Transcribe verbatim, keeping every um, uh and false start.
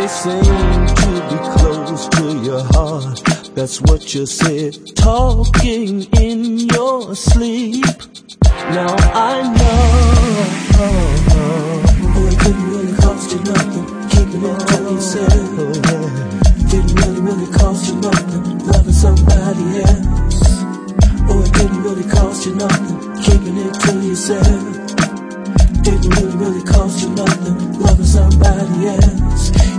seem to be close to your heart. That's what you said, talking in your sleep. Now I know. Oh, it didn't really cost you nothing, keeping it to yourself. Oh, yeah. Didn't really, really cost you nothing, loving somebody else. Oh, it didn't really cost you nothing, keeping it to yourself. Didn't really, really cost you nothing, loving somebody else.